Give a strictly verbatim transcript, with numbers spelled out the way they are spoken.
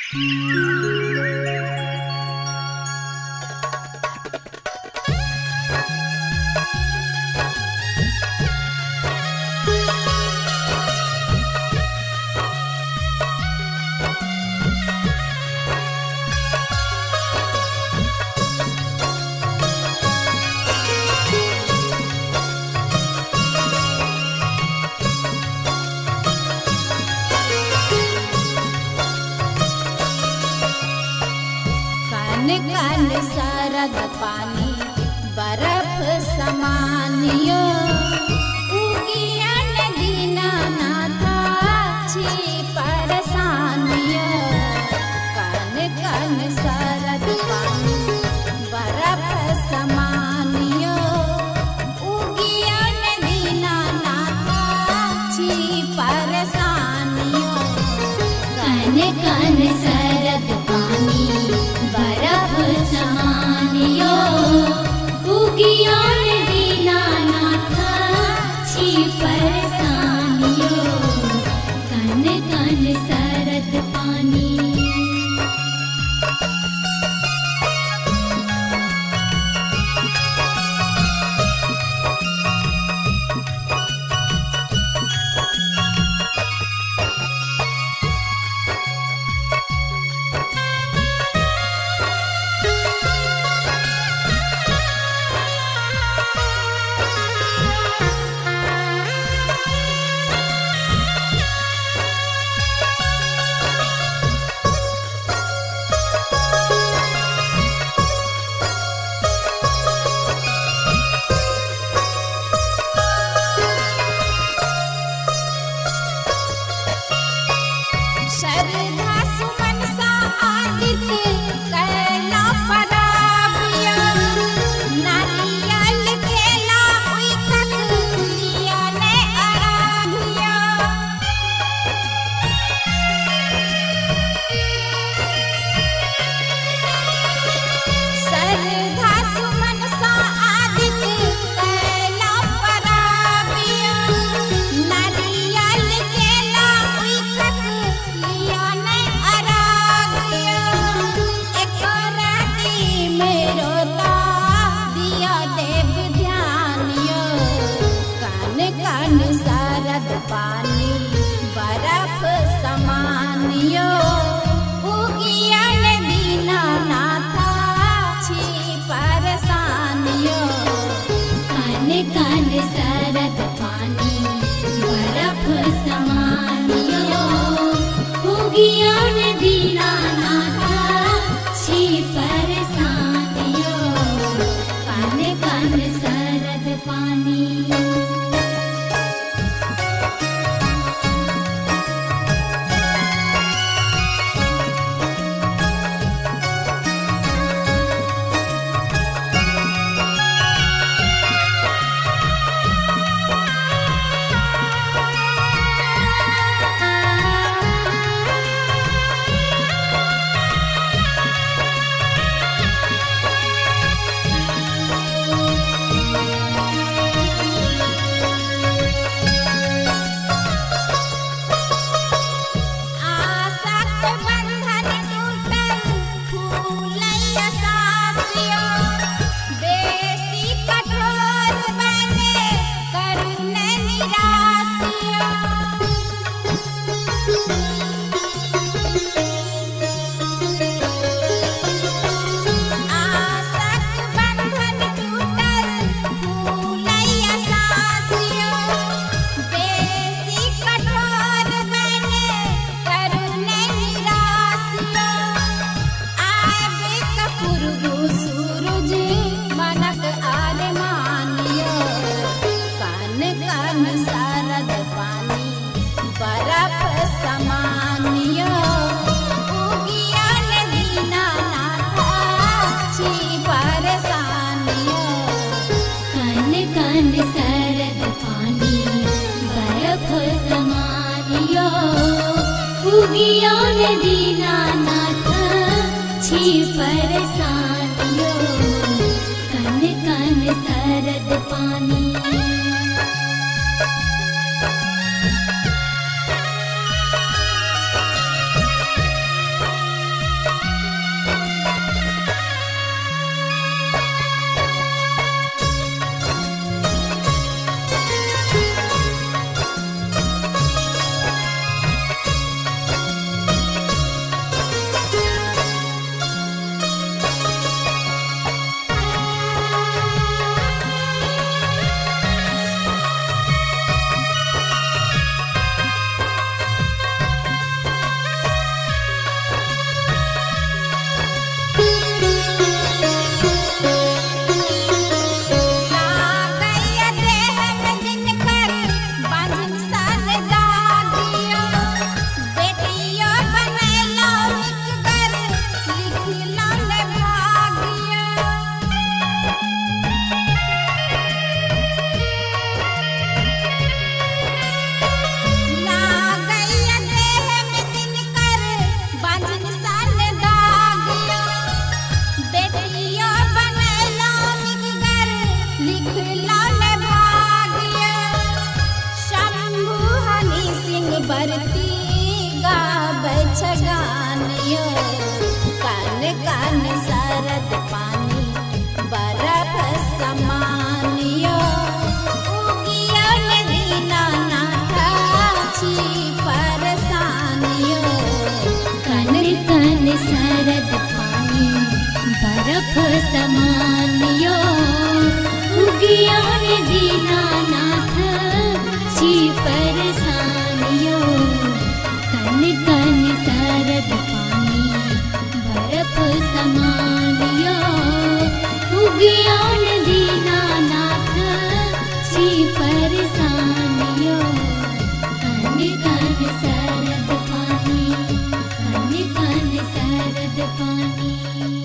कन सरद पानी बर्फ समानियो उगियन दीनानाथ छी परसानियो। कन कन सरद पानी बर्फ समानियो उगियन दीनानाथ छी परसानियो। कन कन सरद पानी बर्फ समानियो उगियन दीनानाथ छी परसानियो। कन कन सरद पानी श्रद्धा सुमन सा आदित्य कैला पराबिया नारियल केला उइखत लिया ने आराधिया। श्रद्धा सुमन सा आदित्य कैला पराबिया नारियल केला उइखत लिया ने आराधिया। एक राती मेरो ता दिया देव ध्यानियो। कन कन सरद पानी बर्फ समानियो उगियन दीनानाथ छी परसानियो। कन कन सरद पानी बर्फ समानियो उगियन दीनानाथ छी परसानियो। कन कन सरद पानी आसक्त बंधन टूटल फूलैया सासियो बेसी कठोर बने करुण निरासियो। आसक्त बंधन टूटल फूलैया सासियो बेसी कठोर बने करुण निरासियो। आबे कपूरबु सूरज मनक आरमानियो। कन कन सरद पानी बर्फ समानियो उगियन दीनानाथ छी परसानियो। कन कन सरद पानी बर्फ समानियो उगियन दीनानाथ छी परसानियो। कन कन सरद पानी पानी।